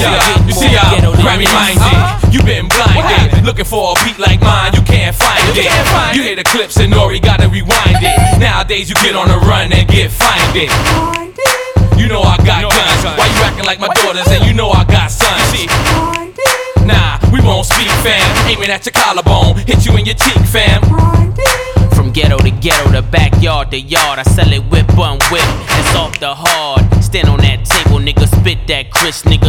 You see how Grammy minded. You been blinded. Looking for a beat like mine, you can't find it. You hear the clips and Nori gotta rewind it. Nowadays you get on the run and get finded. You know I got guns. Why you acting like my daughters and you know I got sons? Nah, we won't speak, fam. Aiming at your collarbone, hit you in your cheek, fam. From ghetto to ghetto, to backyard to yard, I sell it whip on whip, it's off the hard. Stand on that table, nigga, spit that crisp, nigga.